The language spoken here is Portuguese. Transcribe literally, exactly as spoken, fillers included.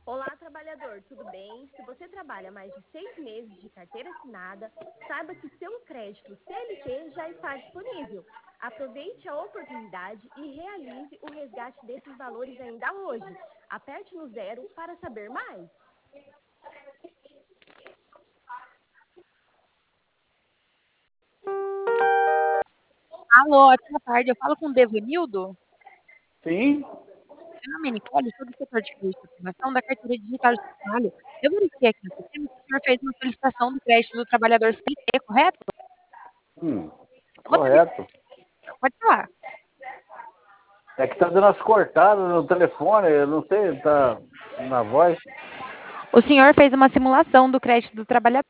Olá, trabalhador, tudo bem? Se você trabalha mais de seis meses de carteira assinada, saiba que seu crédito C L T já está disponível. Aproveite a oportunidade e realize o resgate desses valores ainda hoje. Aperte no zero para saber mais. Alô, boa tarde. Eu falo com o Devanildo? Sim? Meu nome é Nicole, sou do setor de crédito e aprovação da carteira digital de trabalho. Eu verifiquei aqui no sistema que o senhor fez uma solicitação do crédito do trabalhador C L T, correto? Hum, Eu vou ter... correto. Pode falar. É que tá dando as cortadas no telefone, eu não sei, tá na voz. O senhor fez uma simulação do crédito do trabalhador.